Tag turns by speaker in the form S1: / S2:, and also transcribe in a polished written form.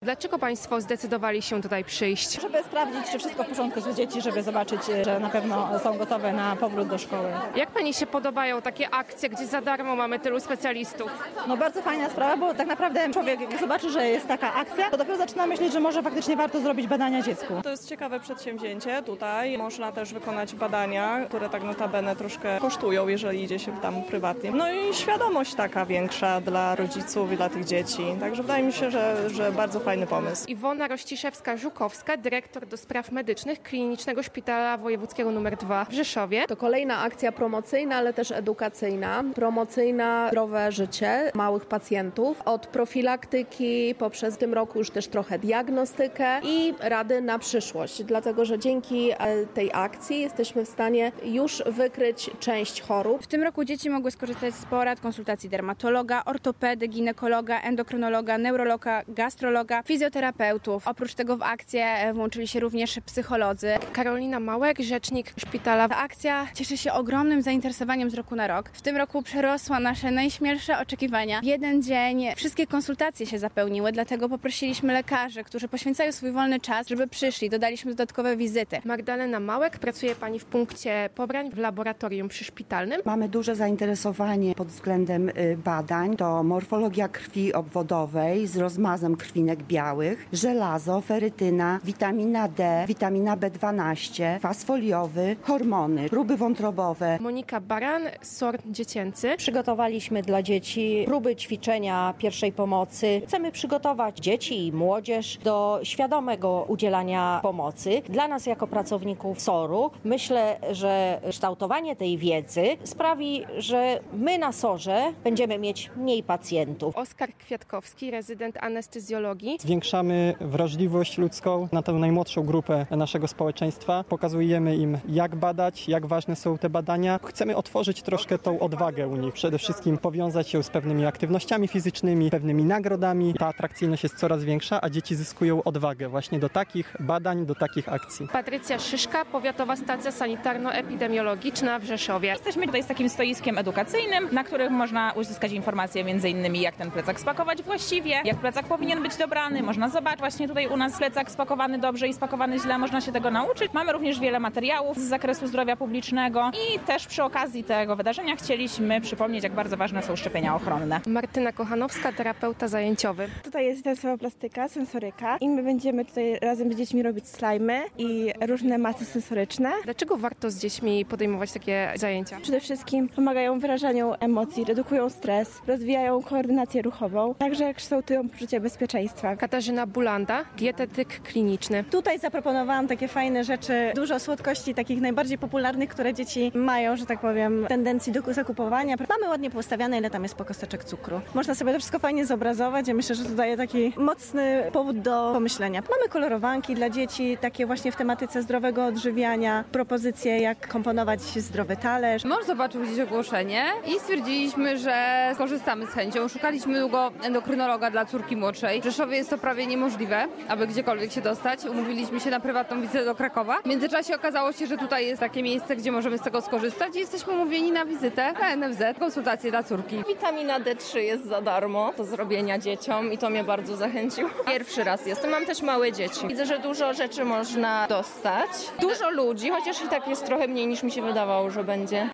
S1: Dlaczego Państwo zdecydowali się tutaj przyjść?
S2: Żeby sprawdzić, czy wszystko w porządku z dzieci, żeby zobaczyć, że na pewno są gotowe na powrót do szkoły.
S1: Jak Pani się podobają takie akcje, gdzie za darmo mamy tylu specjalistów?
S2: No bardzo fajna sprawa, bo tak naprawdę człowiek jak zobaczy, że jest taka akcja, to dopiero zaczyna myśleć, że może faktycznie warto zrobić badania dziecku.
S3: To jest ciekawe przedsięwzięcie tutaj. Można też wykonać badania, które tak notabene troszkę kosztują, jeżeli idzie się tam prywatnie. No i świadomość taka większa dla rodziców i dla tych dzieci. Także wydaje mi się, że bardzo fajny pomysł.
S1: Iwona Rościszewska-Żukowska, dyrektor do spraw medycznych Klinicznego Szpitala Wojewódzkiego nr 2 w Rzeszowie.
S4: To kolejna akcja promocyjna, ale też edukacyjna. Promocyjna zdrowe życie małych pacjentów. Od profilaktyki poprzez w tym roku już też trochę diagnostykę i rady na przyszłość. Dlatego, że dzięki tej akcji jesteśmy w stanie już wykryć część chorób.
S5: W tym roku dzieci mogły skorzystać z porad, konsultacji dermatologa, ortopedy, ginekologa, endokrynologa, neurologa, gastrologa, fizjoterapeutów. Oprócz tego w akcję włączyli się również psycholodzy.
S1: Karolina Małek, rzecznik szpitala.
S5: Ta akcja cieszy się ogromnym zainteresowaniem z roku na rok. W tym roku przerosła nasze najśmielsze oczekiwania. W jeden dzień wszystkie konsultacje się zapełniły, dlatego poprosiliśmy lekarzy, którzy poświęcają swój wolny czas, żeby przyszli. Dodaliśmy dodatkowe wizyty.
S1: Magdalena Małek, pracuje Pani w punkcie pobrań w laboratorium przyszpitalnym.
S6: Mamy duże zainteresowanie pod względem badań. To morfologia krwi obwodowej z rozmazem krwinek białych, żelazo, ferytyna, witamina D, witamina B12, kwas foliowy, hormony, próby wątrobowe.
S1: Monika Baran, SOR dziecięcy.
S7: Przygotowaliśmy dla dzieci próby ćwiczenia pierwszej pomocy. Chcemy przygotować dzieci i młodzież do świadomego udzielania pomocy. Dla nas jako pracowników SOR-u myślę, że kształtowanie tej wiedzy sprawi, że my na SOR-ze będziemy mieć mniej pacjentów.
S1: Oskar Kwiatkowski, rezydent anestezjologii.
S8: Zwiększamy wrażliwość ludzką na tę najmłodszą grupę naszego społeczeństwa. Pokazujemy im, jak badać, jak ważne są te badania. Chcemy otworzyć troszkę tą odwagę u nich. Przede wszystkim powiązać się z pewnymi aktywnościami fizycznymi, pewnymi nagrodami. Ta atrakcyjność jest coraz większa, a dzieci zyskują odwagę właśnie do takich badań, do takich akcji.
S1: Patrycja Szyszka, Powiatowa Stacja Sanitarno-Epidemiologiczna w Rzeszowie.
S9: Jesteśmy tutaj z takim stoiskiem edukacyjnym, na którym można uzyskać informacje m.in. jak ten plecak spakować właściwie, jak plecak powinien być dobrany. Można zobaczyć właśnie tutaj u nas plecak spakowany dobrze i spakowany źle, można się tego nauczyć. Mamy również wiele materiałów z zakresu zdrowia publicznego i też przy okazji tego wydarzenia chcieliśmy przypomnieć, jak bardzo ważne są szczepienia ochronne.
S1: Martyna Kochanowska, terapeuta zajęciowy.
S10: Tutaj jest tensoplastyka, sensoryka i my będziemy tutaj razem z dziećmi robić slajmy i różne masy sensoryczne.
S1: Dlaczego warto z dziećmi podejmować takie zajęcia?
S10: Przede wszystkim pomagają w wyrażaniu emocji, redukują stres, rozwijają koordynację ruchową, także kształtują poczucie bezpieczeństwa.
S1: Katarzyna Bulanda, dietetyk kliniczny.
S2: Tutaj zaproponowałam takie fajne rzeczy, dużo słodkości, takich najbardziej popularnych, które dzieci mają, że tak powiem, tendencji do zakupowania. Mamy ładnie poustawiane, ile tam jest po kosteczek cukru. Można sobie to wszystko fajnie zobrazować. Ja myślę, że to daje taki mocny powód do pomyślenia. Mamy kolorowanki dla dzieci, takie właśnie w tematyce zdrowego odżywiania, propozycje jak komponować zdrowy talerz.
S11: Mąż zobaczył gdzieś ogłoszenie i stwierdziliśmy, że skorzystamy z chęcią. Szukaliśmy długo endokrynologa dla córki młodszej. W Rzeszowie jest to prawie niemożliwe, aby gdziekolwiek się dostać. Umówiliśmy się na prywatną wizytę do Krakowa. W międzyczasie okazało się, że tutaj jest takie miejsce, gdzie możemy z tego skorzystać i jesteśmy umówieni na wizytę na NFZ, konsultacje dla córki.
S12: Witamina D3 jest za darmo do zrobienia dzieciom i to mnie bardzo zachęciło. Pierwszy raz jestem, mam też małe dzieci. Widzę, że dużo rzeczy można dostać. Dużo ludzi, chociaż i tak jest trochę mniej niż mi się wydawało, że będzie.